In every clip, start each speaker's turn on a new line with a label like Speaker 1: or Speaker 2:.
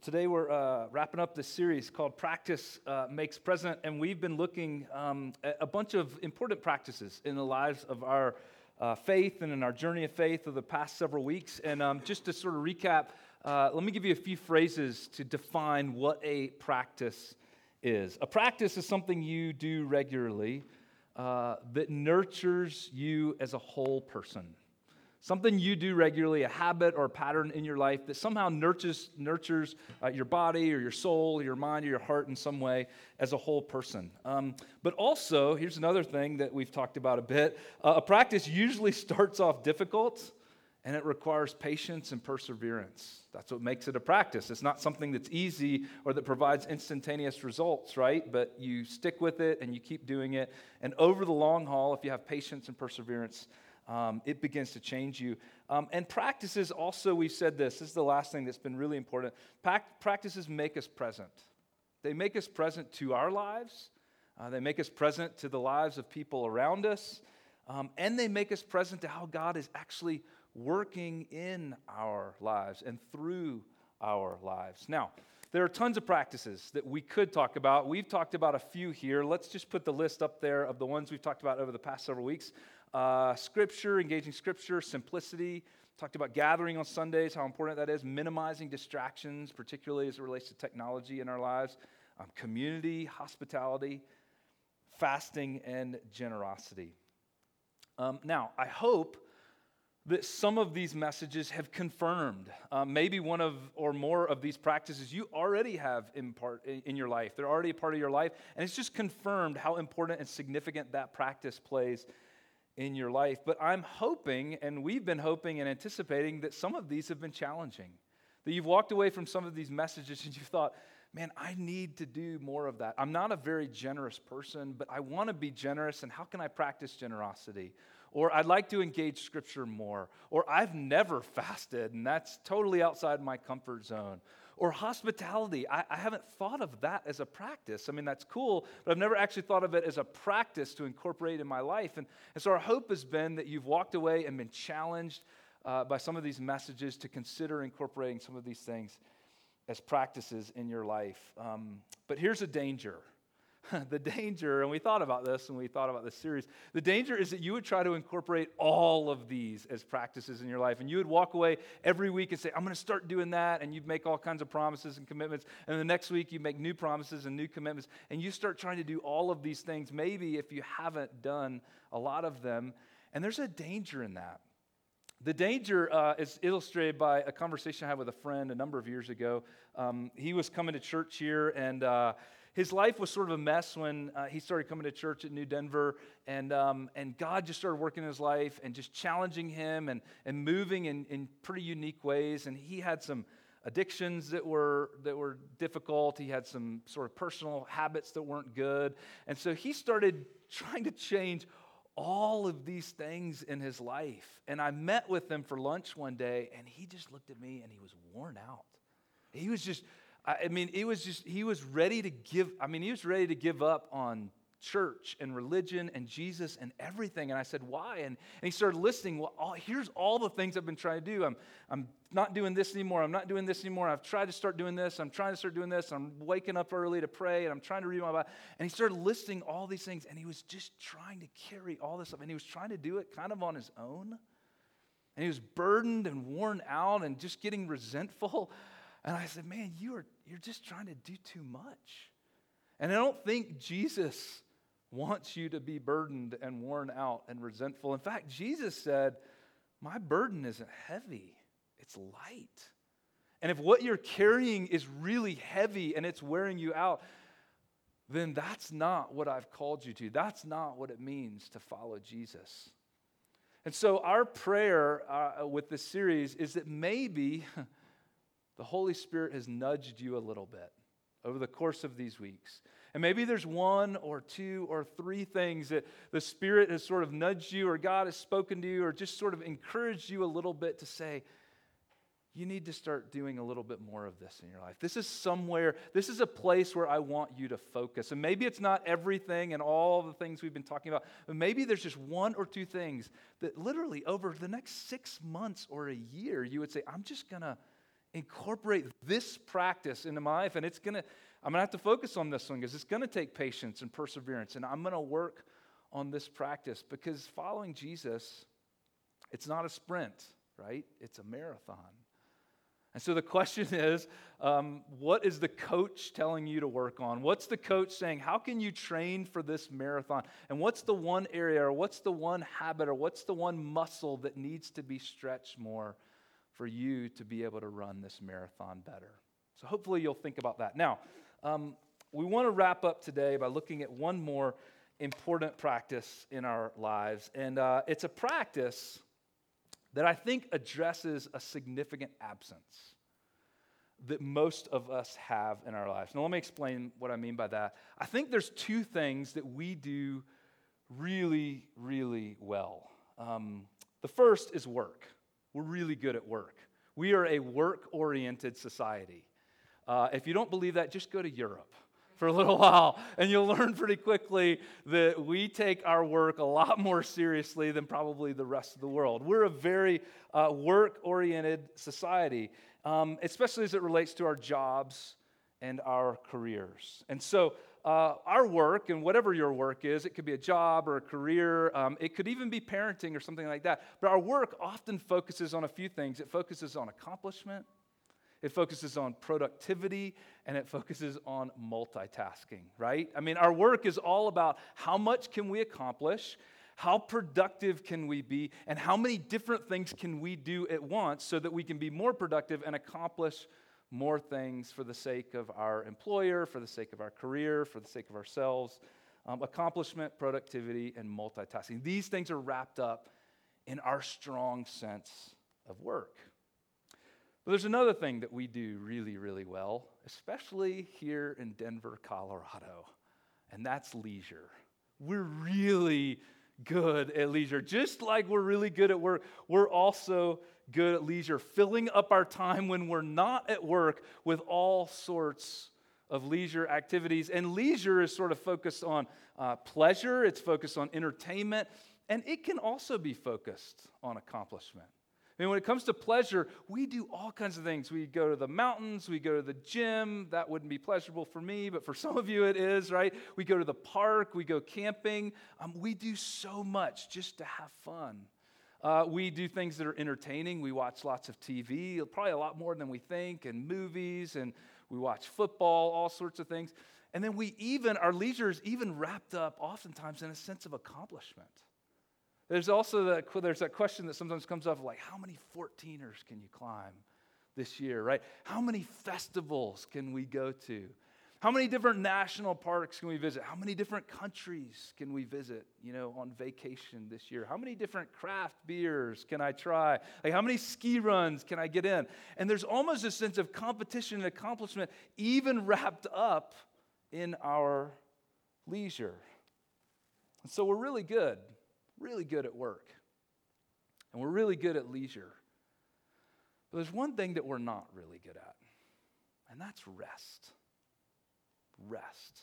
Speaker 1: Today we're wrapping up this series called Practice Makes Present, and we've been looking at a bunch of important practices in the lives of our faith and in our journey of faith over the past several weeks. And just to sort of recap, let me give you a few phrases to define what a practice is. A practice is something you do regularly that nurtures you as a whole person. Something you do regularly, a habit or a pattern in your life that somehow nurtures your body or your soul or your mind or your heart in some way as a whole person. But also, here's another thing that we've talked about a bit. A practice usually starts off difficult, and it requires patience and perseverance. That's what makes it a practice. It's not something that's easy or that provides instantaneous results, right? But you stick with it and you keep doing it. And over the long haul, if you have patience and perseverance, it begins to change you. And practices also, we've said this is the last thing that's been really important. Practices make us present. They make us present to our lives. They make us present to the lives of people around us. And they make us present to how God is actually working in our lives and through our lives. Now, there are tons of practices that we could talk about. We've talked about a few here. Let's just put the list up there of the ones we've talked about over the past several weeks. Scripture, engaging Scripture, simplicity. Talked about gathering on Sundays, how important that is. Minimizing distractions, particularly as it relates to technology in our lives. Community, hospitality, fasting, and generosity. Now, I hope that some of these messages have confirmed maybe one of or more of these practices you already have in your life. They're already a part of your life, and it's just confirmed how important and significant that practice plays in your life. But I'm hoping, and we've been hoping and anticipating, that some of these have been challenging. That you've walked away from some of these messages and you've thought, man, I need to do more of that. I'm not a very generous person, but I want to be generous, and how can I practice generosity? Or I'd like to engage Scripture more. Or I've never fasted, and that's totally outside my comfort zone. Or hospitality. I haven't thought of that as a practice. I mean, that's cool, but I've never actually thought of it as a practice to incorporate in my life. And so our hope has been that you've walked away and been challenged by some of these messages to consider incorporating some of these things as practices in your life. But here's a danger. The danger, and we thought about this when we thought about this series, the danger is that you would try to incorporate all of these as practices in your life, and you would walk away every week and say, I'm going to start doing that, and you'd make all kinds of promises and commitments, and the next week you make new promises and new commitments, and you start trying to do all of these things, maybe if you haven't done a lot of them, and there's a danger in that. The danger is illustrated by a conversation I had with a friend a number of years ago. He was coming to church here, and his life was sort of a mess when he started coming to church at New Denver, and God just started working in his life and just challenging him and moving in pretty unique ways. And he had some addictions that were difficult. He had some sort of personal habits that weren't good. And so he started trying to change all of these things in his life. And I met with him for lunch one day, and he just looked at me and he was worn out. He was just, he was ready to give up on church and religion and Jesus and everything. And I said, why? And he started listing, well, here's all the things I've been trying to do. I'm not doing this anymore. I'm not doing this anymore. I've tried to start doing this. I'm trying to start doing this. I'm waking up early to pray, and I'm trying to read my Bible. And he started listing all these things, and he was just trying to carry all this up. And he was trying to do it kind of on his own. And he was burdened and worn out and just getting resentful. And I said, man, you're just trying to do too much. And I don't think Jesus wants you to be burdened and worn out and resentful. In fact, Jesus said, my burden isn't heavy, it's light. And if what you're carrying is really heavy and it's wearing you out, then that's not what I've called you to. That's not what it means to follow Jesus. And so our prayer with this series is that maybe the Holy Spirit has nudged you a little bit over the course of these weeks. And maybe there's one or two or three things that the Spirit has sort of nudged you, or God has spoken to you, or just sort of encouraged you a little bit to say, you need to start doing a little bit more of this in your life. This is a place where I want you to focus. And maybe it's not everything and all the things we've been talking about, but maybe there's just one or two things that literally over the next 6 months or a year, you would say, I'm just going to incorporate this practice into my life, and I'm going to have to focus on this one because it's going to take patience and perseverance, and I'm going to work on this practice because following Jesus, it's not a sprint, right? It's a marathon. And so the question is, what is the coach telling you to work on? What's the coach saying? How can you train for this marathon? And what's the one area or what's the one habit or what's the one muscle that needs to be stretched more for you to be able to run this marathon better? So hopefully you'll think about that. Now, we want to wrap up today by looking at one more important practice in our lives. And it's a practice that I think addresses a significant absence that most of us have in our lives. Now, let me explain what I mean by that. I think there's two things that we do really, really well. The first is work. We're really good at work. We are a work-oriented society. If you don't believe that, just go to Europe for a little while, and you'll learn pretty quickly that we take our work a lot more seriously than probably the rest of the world. We're a very work-oriented society, especially as it relates to our jobs and our careers. And so our work, and whatever your work is, it could be a job or a career, it could even be parenting or something like that, but our work often focuses on a few things. It focuses on accomplishment, it focuses on productivity, and it focuses on multitasking, right? I mean, our work is all about how much can we accomplish, how productive can we be, and how many different things can we do at once so that we can be more productive and accomplish more things for the sake of our employer, for the sake of our career, for the sake of ourselves. Accomplishment, productivity, and multitasking. These things are wrapped up in our strong sense of work. But there's another thing that we do really, really well, especially here in Denver, Colorado, and that's leisure. We're really good at leisure. Just like we're really good at work, we're also good at leisure, filling up our time when we're not at work with all sorts of leisure activities. And leisure is sort of focused on pleasure, it's focused on entertainment, and it can also be focused on accomplishment. I mean, when it comes to pleasure, we do all kinds of things. We go to the mountains, we go to the gym. That wouldn't be pleasurable for me, but for some of you it is, right? We go to the park, we go camping. We do so much just to have fun. We do things that are entertaining. We watch lots of TV, probably a lot more than we think, and movies, and we watch football, all sorts of things. And then our leisure is even wrapped up oftentimes in a sense of accomplishment. There's also that question that sometimes comes up, like, how many 14ers can you climb this year, right? How many festivals can we go to? How many different national parks can we visit? How many different countries can we visit, on vacation this year? How many different craft beers can I try? Like, how many ski runs can I get in? And there's almost a sense of competition and accomplishment even wrapped up in our leisure. And so we're really good at work. And we're really good at leisure. But there's one thing that we're not really good at, and that's rest. Rest.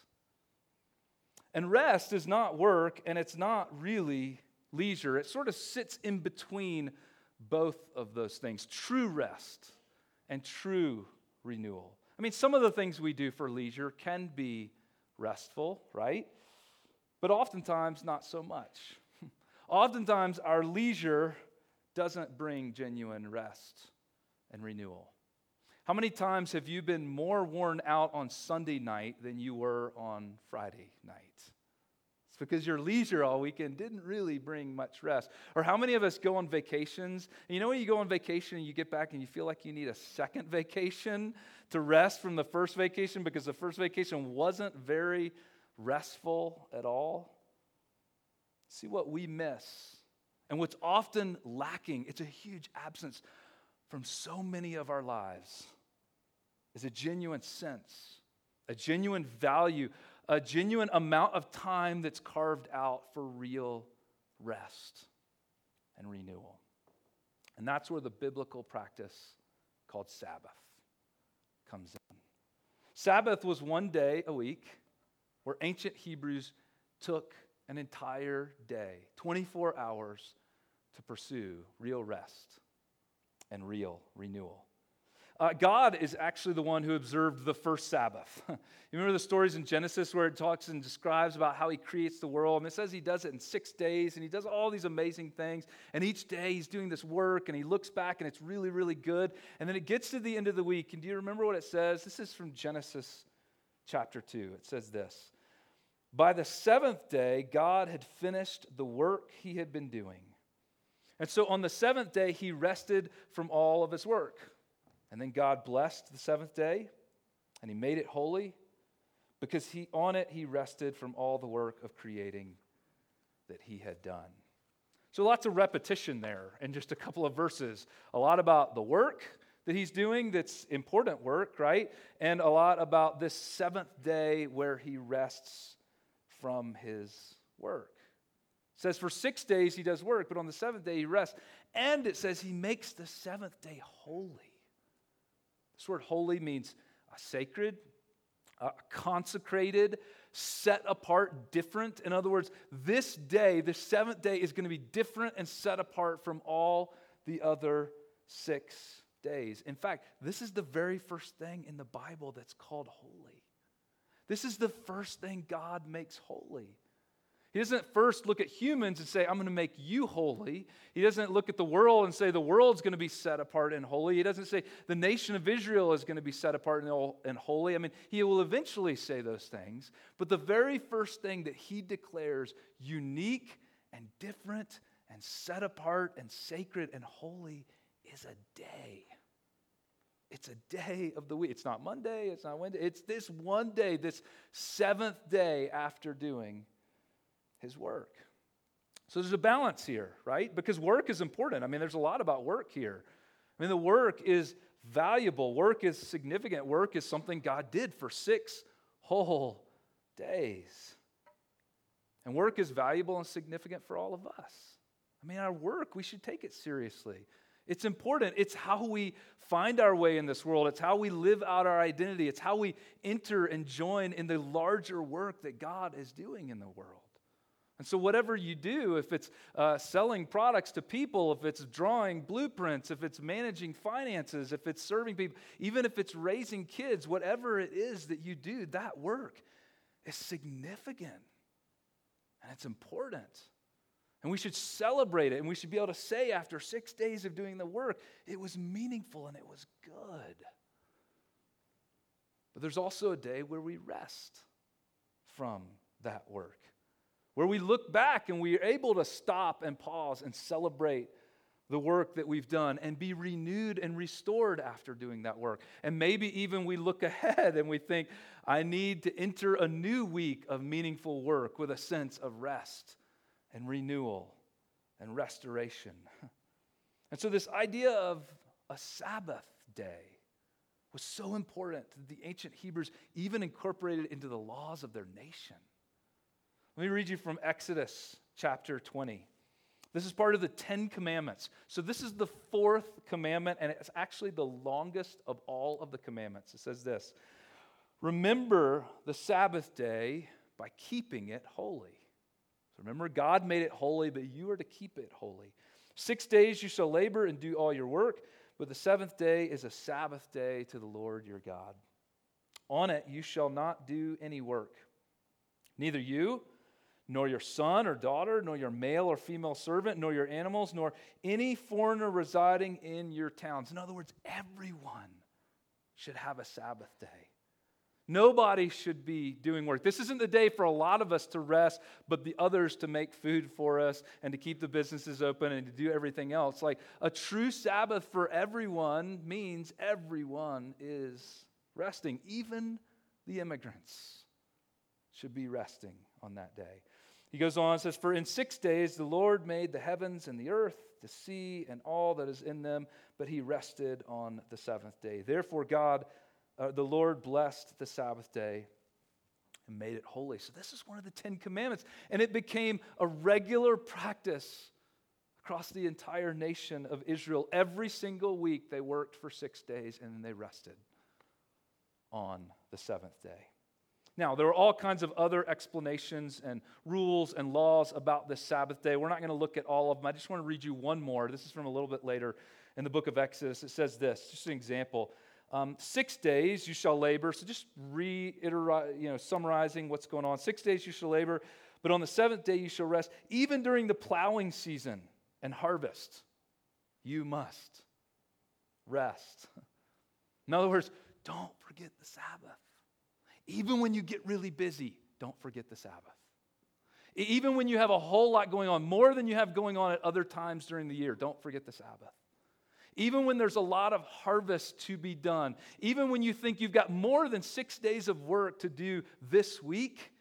Speaker 1: And rest is not work, and it's not really leisure. It sort of sits in between both of those things, true rest and true renewal. I mean, some of the things we do for leisure can be restful, right? But oftentimes, not so much. Oftentimes, our leisure doesn't bring genuine rest and renewal. How many times have you been more worn out on Sunday night than you were on Friday night? It's because your leisure all weekend didn't really bring much rest. Or how many of us go on vacations, and when you go on vacation and you get back and you feel like you need a second vacation to rest from the first vacation because the first vacation wasn't very restful at all? See what we miss, and what's often lacking, it's a huge absence from so many of our lives, is a genuine sense, a genuine value, a genuine amount of time that's carved out for real rest and renewal. And that's where the biblical practice called Sabbath comes in. Sabbath was one day a week where ancient Hebrews took an entire day, 24 hours, to pursue real rest and real renewal. God is actually the one who observed the first Sabbath. You remember the stories in Genesis where it talks and describes about how he creates the world, and it says he does it in 6 days, and he does all these amazing things, and each day he's doing this work, and he looks back, and it's really, really good, and then it gets to the end of the week, and do you remember what it says? This is from Genesis chapter 2. It says this: "By the 7th day, God had finished the work he had been doing. And so on the 7th day, he rested from all of his work. And then God blessed the 7th day, and he made it holy, because on it he rested from all the work of creating that he had done." So lots of repetition there in just a couple of verses. A lot about the work that he's doing, that's important work, right? And a lot about this 7th day where he rests from his work. It says for 6 days he does work, but on the 7th day he rests. And it says he makes the 7th day holy. This word holy means sacred, consecrated, set apart, different. In other words, this day, the 7th day, is going to be different and set apart from all the other 6 days. In fact, this is the very first thing in the Bible that's called holy. This is the first thing God makes holy. He doesn't first look at humans and say, I'm going to make you holy. He doesn't look at the world and say the world's going to be set apart and holy. He doesn't say the nation of Israel is going to be set apart and holy. I mean, he will eventually say those things. But the very first thing that he declares unique and different and set apart and sacred and holy is a day. It's a day of the week. It's not Monday. It's not Wednesday. It's this one day, this 7th day after doing his work. So there's a balance here, right? Because work is important. I mean, there's a lot about work here. I mean, the work is valuable. Work is significant. Work is something God did for 6 whole days. And work is valuable and significant for all of us. I mean, our work, we should take it seriously. It's important. It's how we find our way in this world. It's how we live out our identity. It's how we enter and join in the larger work that God is doing in the world. And so whatever you do, if it's selling products to people, if it's drawing blueprints, if it's managing finances, if it's serving people, even if it's raising kids, whatever it is that you do, that work is significant and it's important. And we should celebrate it, and we should be able to say after 6 days of doing the work, it was meaningful and it was good. But there's also a day where we rest from that work, where we look back and we are able to stop and pause and celebrate the work that we've done and be renewed and restored after doing that work. And maybe even we look ahead and we think, I need to enter a new week of meaningful work with a sense of rest and renewal and restoration. And so this idea of a Sabbath day was so important that the ancient Hebrews even incorporated it into the laws of their nation. Let me read you from Exodus chapter 20. This is part of the 10 Commandments. So this is the 4th commandment, and it's actually the longest of all of the commandments. It says this: remember the Sabbath day by keeping it holy. So remember, God made it holy, but you are to keep it holy. 6 days you shall labor and do all your work, but the 7th day is a Sabbath day to the Lord your God. On it you shall not do any work, neither you, nor your son or daughter, nor your male or female servant, nor your animals, nor any foreigner residing in your towns. In other words, everyone should have a Sabbath day. Nobody should be doing work. This isn't the day for a lot of us to rest, but the others to make food for us and to keep the businesses open and to do everything else. Like a true Sabbath for everyone means everyone is resting. Even the immigrants should be resting on that day. He goes on and says, for in 6 days the Lord made the heavens and the earth, the sea, and all that is in them, but he rested on the 7th day. Therefore the Lord blessed the Sabbath day and made it holy. So this is one of the 10 Commandments, and it became a regular practice across the entire nation of Israel. Every single week they worked for 6 days, and then they rested on the 7th day. Now, there are all kinds of other explanations and rules and laws about this Sabbath day. We're not going to look at all of them. I just want to read you one more. This is from a little bit later in the book of Exodus. It says this, just an example. 6 days you shall labor. So just summarizing what's going on. 6 days you shall labor, but on the seventh day you shall rest. Even during the plowing season and harvest, you must rest. In other words, don't forget the Sabbath. Even when you get really busy, don't forget the Sabbath. Even when you have a whole lot going on, more than you have going on at other times during the year, don't forget the Sabbath. Even when there's a lot of harvest to be done, even when you think you've got more than 6 days of work to do this week,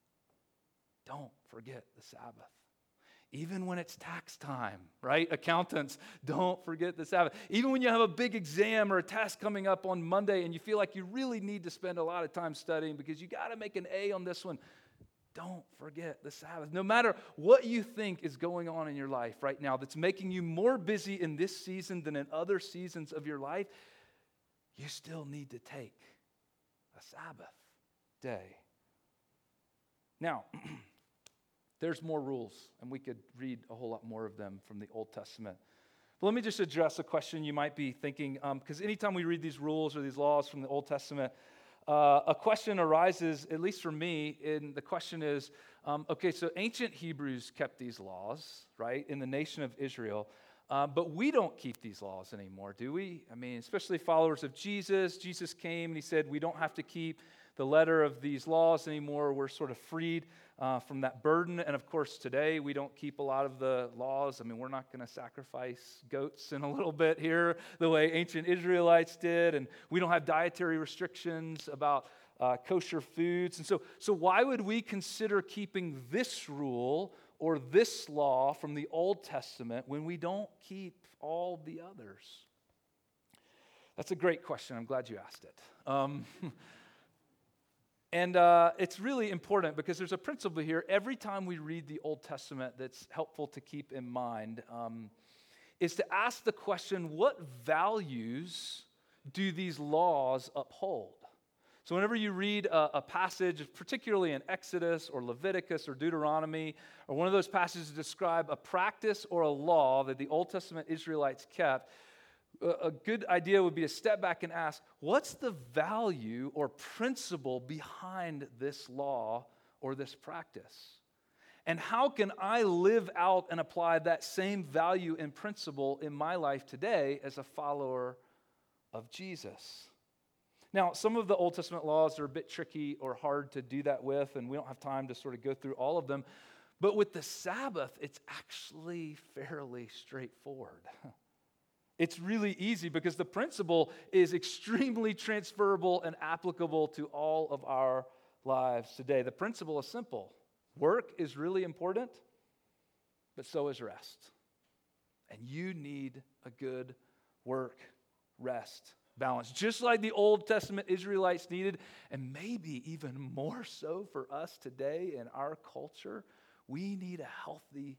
Speaker 1: don't forget the Sabbath. Even when it's tax time, right? Accountants, don't forget the Sabbath. Even when you have a big exam or a test coming up on Monday and you feel like you really need to spend a lot of time studying because you got to make an A on this one, don't forget the Sabbath. No matter what you think is going on in your life right now that's making you more busy in this season than in other seasons of your life, you still need to take a Sabbath day. Now, there's more rules, and we could read a whole lot more of them from the Old Testament. But let me just address a question you might be thinking, because anytime we read these rules or these laws from the Old Testament, a question arises, at least for me, and the question is, okay, so ancient Hebrews kept these laws, right, in the nation of Israel, but we don't keep these laws anymore, do we? I mean, especially followers of Jesus. Jesus came and he said, we don't have to keep the letter of these laws anymore. We're sort of freed from that burden. And of course, today we don't keep a lot of the laws. I mean, we're not going to sacrifice goats in a little bit here the way ancient Israelites did. And we don't have dietary restrictions about kosher foods. And so why would we consider keeping this rule or this law from the Old Testament when we don't keep all the others? That's a great question. I'm glad you asked it. And it's really important because there's a principle here. Every time we read the Old Testament that's helpful to keep in mind is to ask the question, what values do these laws uphold? So whenever you read a passage, particularly in Exodus or Leviticus or Deuteronomy, or one of those passages that describe a practice or a law that the Old Testament Israelites kept, a good idea would be to step back and ask, what's the value or principle behind this law or this practice? And how can I live out and apply that same value and principle in my life today as a follower of Jesus? Now, some of the Old Testament laws are a bit tricky or hard to do that with, and we don't have time to sort of go through all of them. But with the Sabbath, it's actually fairly straightforward. It's really easy because the principle is extremely transferable and applicable to all of our lives today. The principle is simple. Work is really important, but so is rest. And you need a good work-rest balance, just like the Old Testament Israelites needed, and maybe even more so for us today in our culture. We need a healthy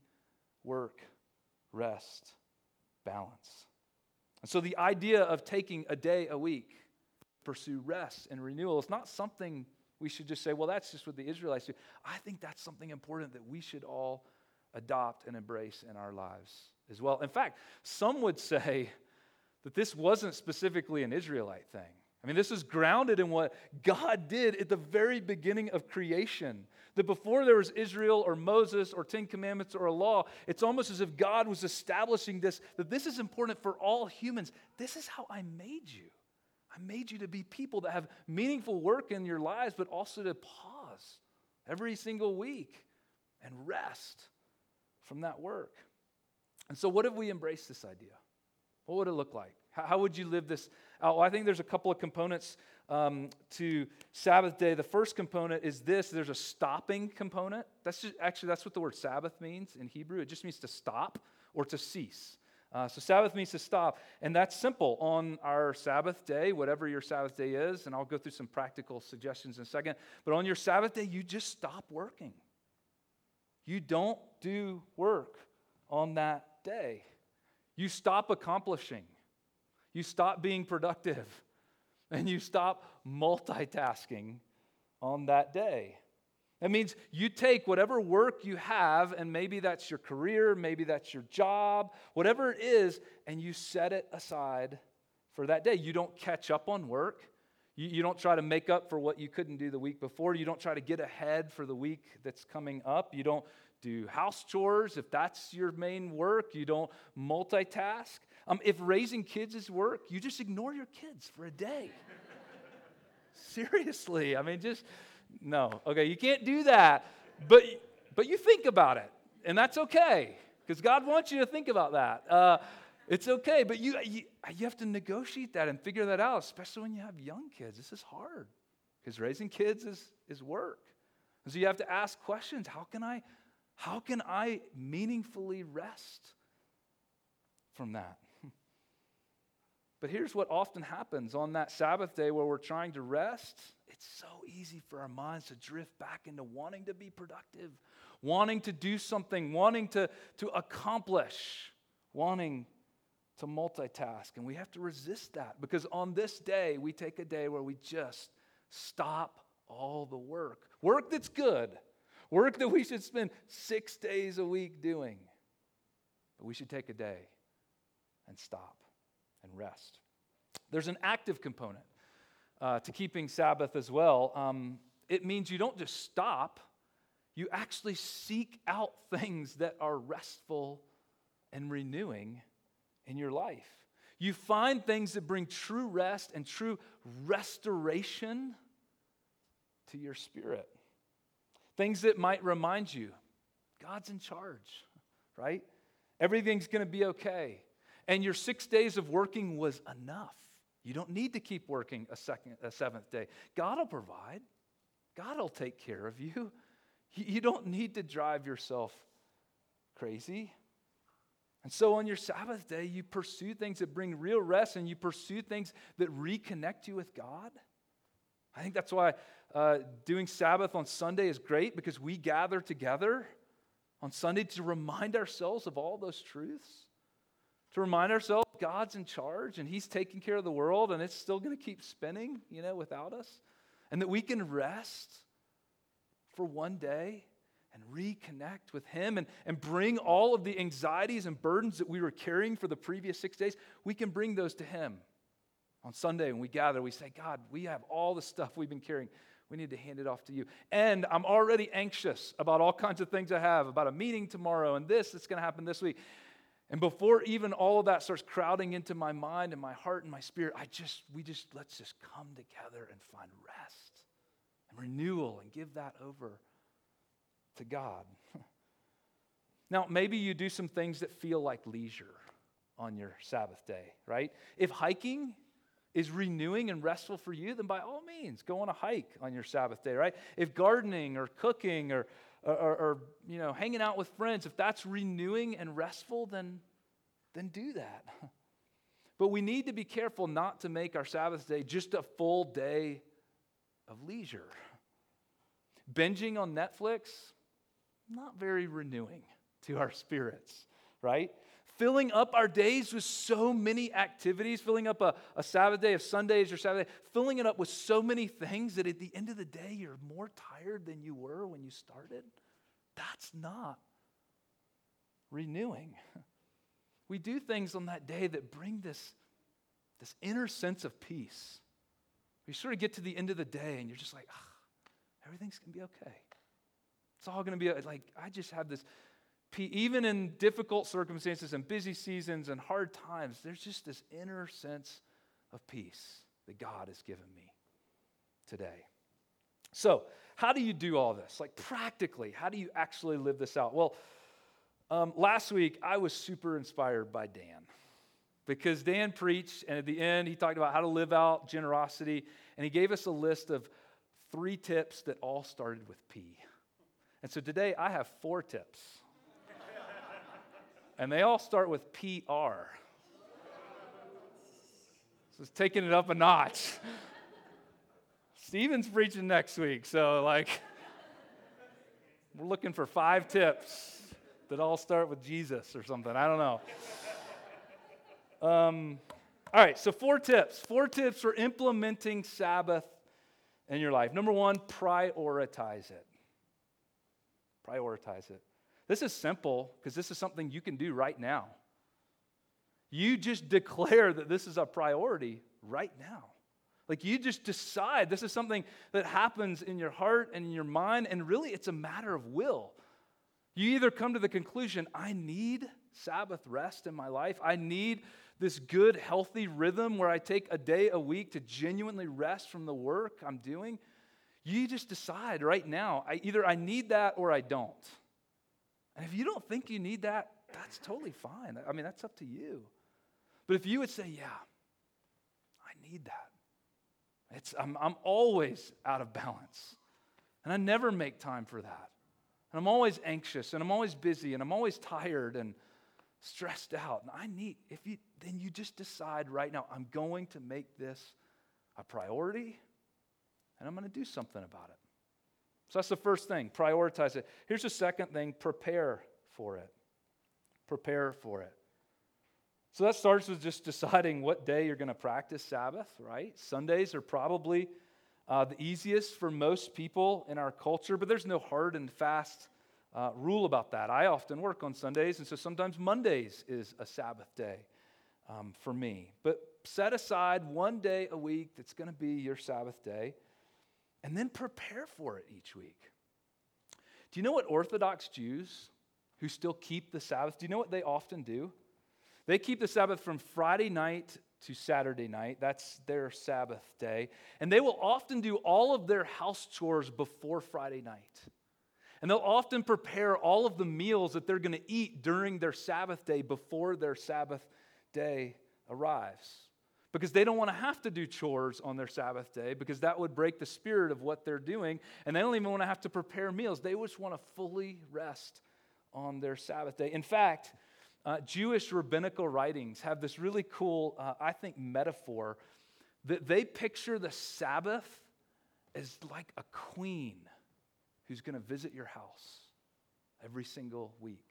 Speaker 1: work-rest balance. And so the idea of taking a day a week to pursue rest and renewal is not something we should just say, well, that's just what the Israelites do. I think that's something important that we should all adopt and embrace in our lives as well. In fact, some would say that this wasn't specifically an Israelite thing. I mean, this is grounded in what God did at the very beginning of creation. That before there was Israel or Moses or 10 Commandments or a law, it's almost as if God was establishing this, that this is important for all humans. This is how I made you. I made you to be people that have meaningful work in your lives, but also to pause every single week and rest from that work. And so what if we embrace this idea? What would it look like? How would you live this out? Well, I think there's a couple of components to Sabbath day. The first component is this. There's a stopping component. That's what the word Sabbath means in Hebrew. It just means to stop or to cease. So Sabbath means to stop. And that's simple. On our Sabbath day, whatever your Sabbath day is, and I'll go through some practical suggestions in a second, but on your Sabbath day, you just stop working. You don't do work on that day. You stop accomplishing. You stop being productive. And you stop multitasking on that day. That means you take whatever work you have, and maybe that's your career, maybe that's your job, whatever it is, and you set it aside for that day. You don't catch up on work. You don't try to make up for what you couldn't do the week before. You don't try to get ahead for the week that's coming up. You don't do house chores if that's your main work. You don't multitask. If raising kids is work, you just ignore your kids for a day. Seriously, no. Okay, you can't do that. But you think about it, and that's okay, because God wants you to think about that. It's okay, but you have to negotiate that and figure that out, especially when you have young kids. This is hard, because raising kids is work. And so you have to ask questions. How can I meaningfully rest from that? But here's what often happens on that Sabbath day where we're trying to rest. It's so easy for our minds to drift back into wanting to be productive, wanting to do something, wanting to accomplish, wanting to multitask. And we have to resist that, because on this day, we take a day where we just stop all the work. Work that's good. Work that we should spend 6 days a week doing. But we should take a day and stop and rest. There's an active component to keeping Sabbath as well. It means you don't just stop. You actually seek out things that are restful and renewing in your life. You find things that bring true rest and true restoration to your spirit. Things that might remind you, God's in charge, right? Everything's going to be okay. And your 6 days of working was enough. You don't need to keep working a seventh day. God will provide. God will take care of you. You don't need to drive yourself crazy. And so on your Sabbath day, you pursue things that bring real rest, and you pursue things that reconnect you with God. I think that's why doing Sabbath on Sunday is great, because we gather together on Sunday to remind ourselves of all those truths, to remind ourselves God's in charge and He's taking care of the world, and it's still going to keep spinning, without us, and that we can rest for one day and reconnect with Him and bring all of the anxieties and burdens that we were carrying for the previous 6 days. We can bring those to Him. On Sunday, when we gather, we say, God, we have all the stuff we've been carrying. We need to hand it off to you. And I'm already anxious about all kinds of things I have, about a meeting tomorrow and this that's going to happen this week. And before even all of that starts crowding into my mind and my heart and my spirit, let's just come together and find rest and renewal and give that over to God. Now, maybe you do some things that feel like leisure on your Sabbath day, right? If hiking is renewing and restful for you, then by all means, go on a hike on your Sabbath day, right? If gardening or cooking or hanging out with friends, if that's renewing and restful, then do that. But we need to be careful not to make our Sabbath day just a full day of leisure. Binging on Netflix, not very renewing to our spirits, right? Filling up our days with so many activities, filling up a Sabbath day of Sundays or Sabbath day, filling it up with so many things that at the end of the day, you're more tired than you were when you started. That's not renewing. We do things on that day that bring this inner sense of peace. You sort of get to the end of the day and you're just like, everything's going to be okay. It's all going to be like, I just have this peace. Even in difficult circumstances and busy seasons and hard times, there's just this inner sense of peace that God has given me today. So, how do you do all this? Like practically, how do you actually live this out? Well, last week I was super inspired by Dan, because Dan preached, and at the end he talked about how to live out generosity, and he gave us a list of 3 tips that all started with P. And so today I have 4 tips. And they all start with PR. So it's taking it up a notch. Stephen's preaching next week, so we're looking for 5 tips that all start with Jesus or something. I don't know. All right, so 4 tips. 4 tips for implementing Sabbath in your life. Number 1, prioritize it. Prioritize it. This is simple because this is something you can do right now. You just declare that this is a priority right now. Like you just decide this is something that happens in your heart and in your mind, and really it's a matter of will. You either come to the conclusion, I need Sabbath rest in my life. I need this good, healthy rhythm where I take a day a week to genuinely rest from the work I'm doing. You just decide right now, either I need that or I don't. And if you don't think you need that, that's totally fine. I mean, that's up to you. But if you would say, yeah, I need that. I'm always out of balance. And I never make time for that. And I'm always anxious, and I'm always busy, and I'm always tired and stressed out. And then you just decide right now, I'm going to make this a priority, and I'm going to do something about it. So that's the first thing, prioritize it. Here's the second thing, prepare for it. Prepare for it. So that starts with just deciding what day you're going to practice Sabbath, right? Sundays are probably the easiest for most people in our culture, but there's no hard and fast rule about that. I often work on Sundays, and so sometimes Mondays is a Sabbath day for me. But set aside one day a week that's going to be your Sabbath day, and then prepare for it each week. Do you know what Orthodox Jews who still keep the Sabbath, do you know what they often do? They keep the Sabbath from Friday night to Saturday night. That's their Sabbath day. And they will often do all of their house chores before Friday night. And they'll often prepare all of the meals that they're going to eat during their Sabbath day before their Sabbath day arrives. Because they don't want to have to do chores on their Sabbath day, because that would break the spirit of what they're doing. And they don't even want to have to prepare meals. They just want to fully rest on their Sabbath day. In fact, Jewish rabbinical writings have this really cool, I think, metaphor that they picture the Sabbath as like a queen who's going to visit your house every single week.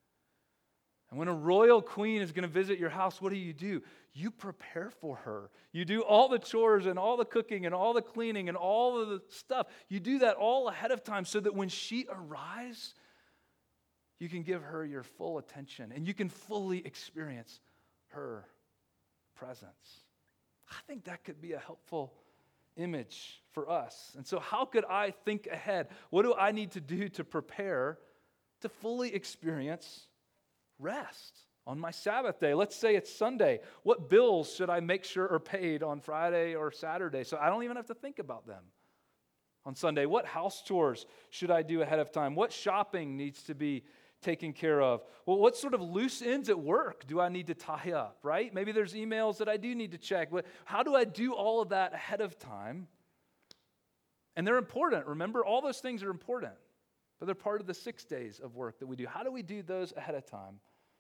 Speaker 1: And when a royal queen is going to visit your house, what do? You prepare for her. You do all the chores and all the cooking and all the cleaning and all of the stuff. You do that all ahead of time so that when she arrives, you can give her your full attention and you can fully experience her presence. I think that could be a helpful image for us. And so how could I think ahead? What do I need to do to prepare to fully experience rest on my Sabbath day? Let's say it's Sunday. What bills should I make sure are paid on Friday or Saturday so I don't even have to think about them on Sunday? What house chores should I do ahead of time? What shopping needs to be taken care of? Well, what sort of loose ends at work do I need to tie up, right? Maybe there's emails that I do need to check. But how do I do all of that ahead of time? And they're important. Remember, all those things are important, but they're part of the 6 days of work that we do. How do we do those ahead of time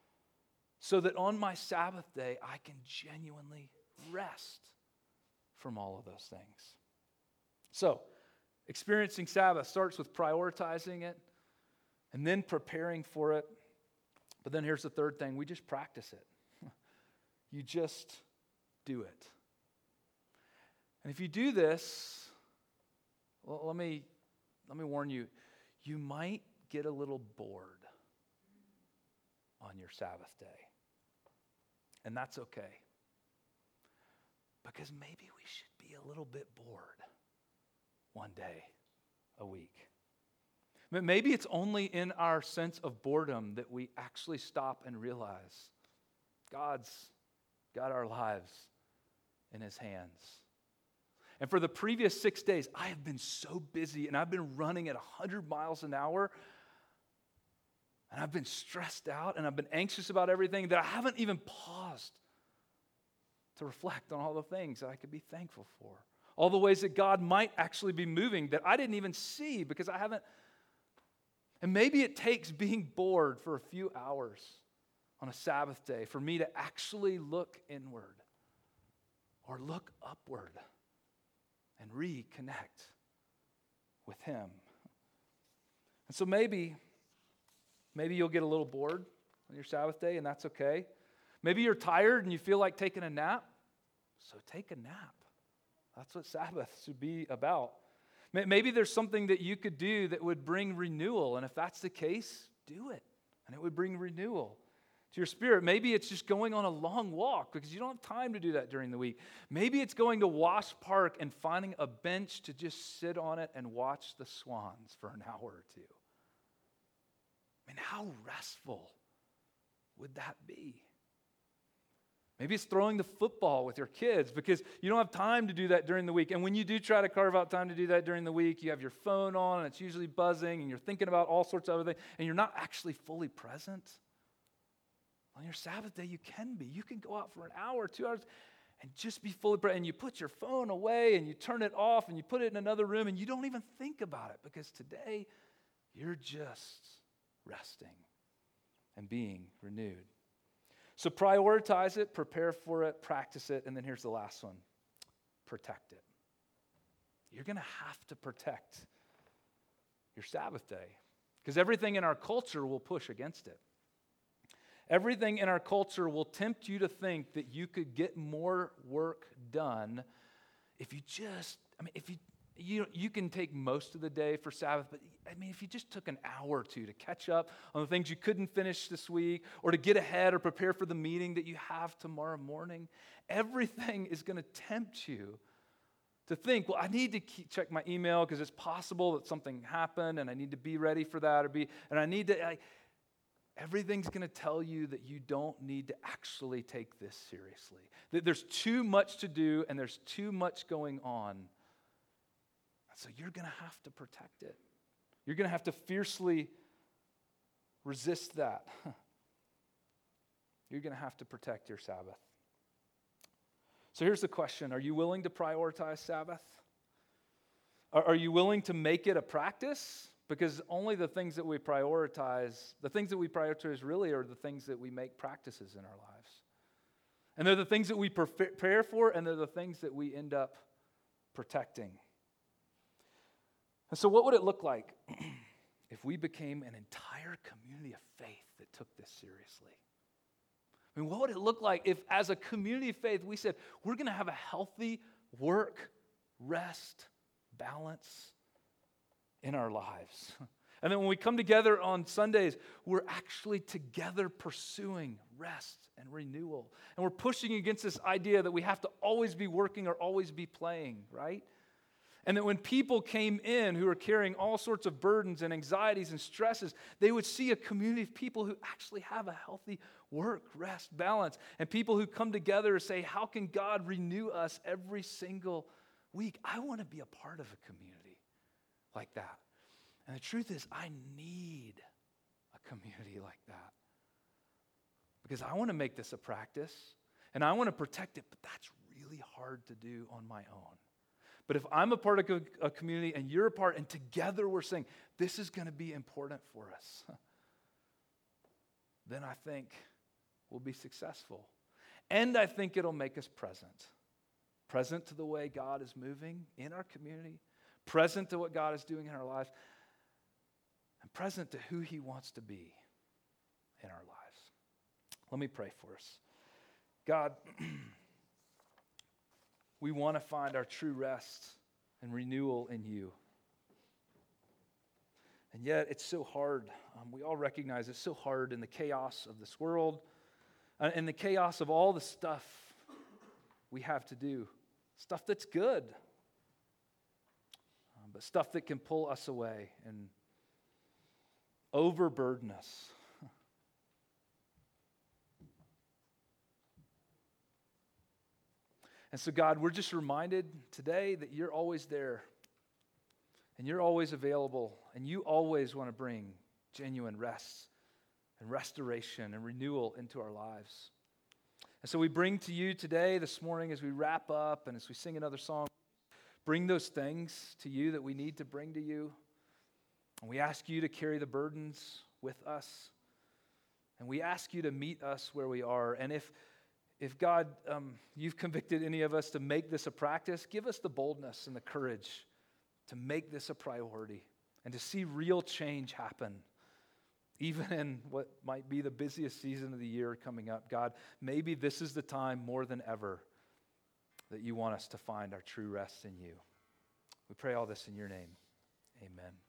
Speaker 1: so that on my Sabbath day, I can genuinely rest from all of those things? So, experiencing Sabbath starts with prioritizing it and then preparing for it. But then here's the third thing. We just practice it. You just do it. And if you do this, well, let me warn you, you might get a little bored on your Sabbath day. And that's okay. Because maybe we should be a little bit bored one day a week. Maybe it's only in our sense of boredom that we actually stop and realize God's got our lives in His hands. And for the previous 6 days, I have been so busy and I've been running at 100 miles an hour and I've been stressed out and I've been anxious about everything that I haven't even paused to reflect on all the things that I could be thankful for. All the ways that God might actually be moving that I didn't even see because I haven't. And maybe it takes being bored for a few hours on a Sabbath day for me to actually look inward or look upward and reconnect with Him. And so maybe you'll get a little bored on your Sabbath day, and that's okay. Maybe you're tired and you feel like taking a nap, so take a nap. That's what Sabbath should be about. Maybe there's something that you could do that would bring renewal, and if that's the case, do it, and it would bring renewal to your spirit. Maybe it's just going on a long walk because you don't have time to do that during the week. Maybe it's going to Wash Park and finding a bench to just sit on it and watch the swans for an hour or two. I mean, how restful would that be? Maybe it's throwing the football with your kids because you don't have time to do that during the week. And when you do try to carve out time to do that during the week, you have your phone on and it's usually buzzing and you're thinking about all sorts of other things and you're not actually fully present. On your Sabbath day, you can be. You can go out for an hour, 2 hours, and just be fully present. And you put your phone away and you turn it off and you put it in another room and you don't even think about it because today you're just resting and being renewed. So prioritize it, prepare for it, practice it, and then here's the last one. Protect it. You're going to have to protect your Sabbath day because everything in our culture will push against it. Everything in our culture will tempt you to think that you could get more work done if you just, you can take most of the day for Sabbath, but if you just took an hour or two to catch up on the things you couldn't finish this week or to get ahead or prepare for the meeting that you have tomorrow morning, everything is going to tempt you to think, well, I need to check my email because it's possible that something happened and I need to be ready for that everything's going to tell you that you don't need to actually take this seriously. That there's too much to do and there's too much going on. So you're going to have to protect it. You're going to have to fiercely resist that. You're going to have to protect your Sabbath. So here's the question. Are you willing to prioritize Sabbath? Are you willing to make it a practice? Because only the things that we prioritize really are the things that we make practices in our lives. And they're the things that we prepare for, and they're the things that we end up protecting. And so what would it look like if we became an entire community of faith that took this seriously? What would it look like if as a community of faith we said, we're going to have a healthy work, rest, balance in our lives. And then when we come together on Sundays, we're actually together pursuing rest and renewal. And we're pushing against this idea that we have to always be working or always be playing, right? And that when people came in who are carrying all sorts of burdens and anxieties and stresses, they would see a community of people who actually have a healthy work, rest, balance. And people who come together and say, how can God renew us every single week? I want to be a part of a community like that. And the truth is, I need a community like that. Because I want to make this a practice, and I want to protect it, but that's really hard to do on my own. But if I'm a part of a community and you're a part, and together we're saying, this is going to be important for us, then I think we'll be successful. And I think it'll make us present to the way God is moving in our community, present to what God is doing in our lives, and present to who He wants to be in our lives. Let me pray for us. God, we want to find our true rest and renewal in You. And yet it's so hard. We all recognize it's so hard in the chaos of this world, in the chaos of all the stuff we have to do, stuff that's good, but stuff that can pull us away and overburden us. And so, God, we're just reminded today that You're always there, and You're always available, and You always want to bring genuine rest and restoration and renewal into our lives. And so we bring to You today, this morning, as we wrap up and as we sing another song, bring those things to You that we need to bring to You. And we ask You to carry the burdens with us. And we ask You to meet us where we are. And if God, You've convicted any of us to make this a practice, give us the boldness and the courage to make this a priority and to see real change happen, even in what might be the busiest season of the year coming up. God, maybe this is the time more than ever that You want us to find our true rest in You. We pray all this in Your name. Amen.